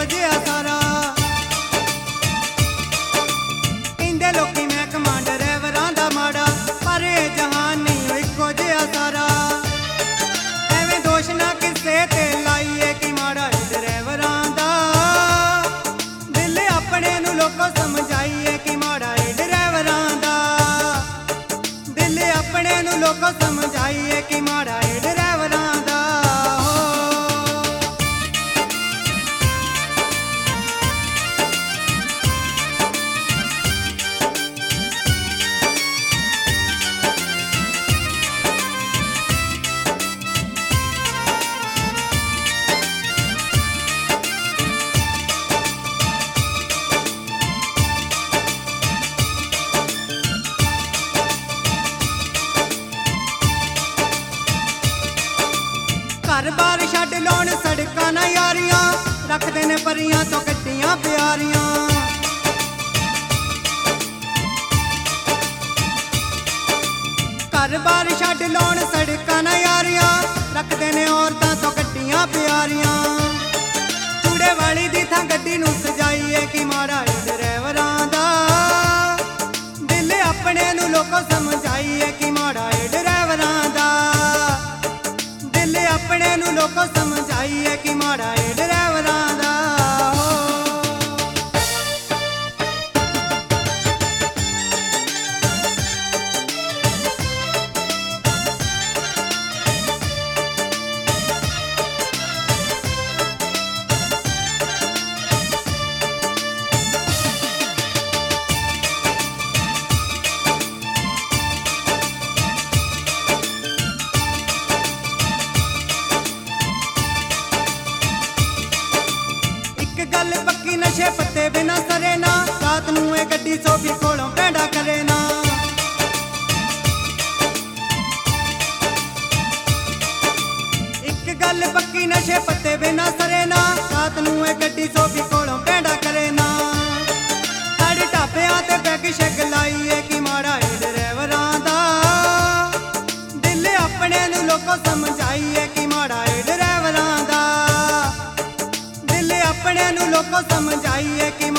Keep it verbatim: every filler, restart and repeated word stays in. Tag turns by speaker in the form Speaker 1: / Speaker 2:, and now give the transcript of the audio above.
Speaker 1: जिहा सारा। कहंदे लोकी महकमा ड्राइवरां दा माड़ा, पर इह जहान नहीं इक्को जिहा सारा। एवें दोष ना किसे ते लाइए कि माड़ा ड्राइवरां दा, दिल अपने नूं लोको समझाइए कि माड़ा ड्राइवरां दा, दिल अपने नूं लोको समझाइए कि माड़ा ड्राइवरां दा। घर बार छड्ड लौण सड़कां ना यारियां, रखदे ने परियां तो गड्डियां प्यारियां। घर बार छड्ड लौण सड़कां ना यारियां, रखदे ने औरतां तो गड्डियां प्यारियां। चूड़े वाली दी थां गड्डी नूं सजाइए कि माड़ा ड्राइवरां दा, दिल अपने नूं लोको समझाइए कि माड़ा ड्राइवरां दा, दिल अपने नूं लोको समझाइए कि माड़ा ड्राइवरां दा। गल पक्की नशे पत्ते बिना सरे ना, रात नूं ए गड्डी सोफी कोलों पैंडा करे ना। एक गल पक्की नशे पत्ते बिना सरे ना, रात नूं ए गड्डी सोफी कोलों पैंडा करे ना। साढ़े ढाबियां ते पैग शैग लाइए कि माड़ा ड्राइवरां दा, दिल अपने नूं लोको समझाइए कि माड़ा ड्राइवरां दा, दिल अपने नूं लोको समझाइए कि